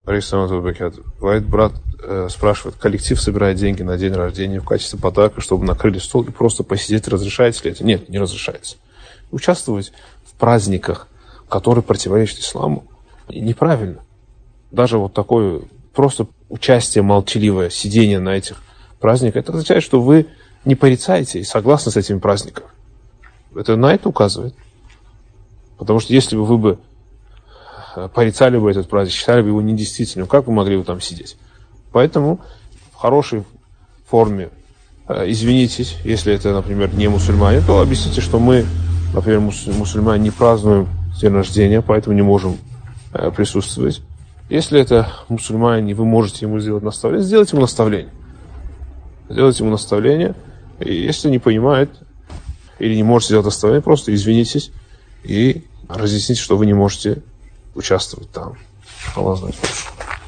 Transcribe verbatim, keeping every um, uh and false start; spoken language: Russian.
Бывает, брат э, спрашивает, коллектив собирает деньги на день рождения в качестве подарка, чтобы накрыли стол и просто посидеть. Разрешается ли это? Нет, не разрешается. Участвовать в праздниках, которые противоречат исламу, неправильно. Даже вот такое просто участие молчаливое, сидение на этих праздниках, это означает, что вы не порицаете и согласны с этими праздниками. Это на это указывает. Потому что если бы вы бы порицали бы этот праздник, считали бы его недействительным, как вы могли бы там сидеть? Поэтому в хорошей форме э, извинитесь, если это, например, не мусульмане, то объясните, что мы, например, мусульмане, не празднуем день рождения, поэтому не можем э, присутствовать. Если это мусульмане, вы можете ему сделать наставление, сделайте ему наставление. Сделайте ему наставление, и если не понимает или не можете сделать наставление, просто извинитесь и разъясните, что вы не можете участвовать там. Аллах знает.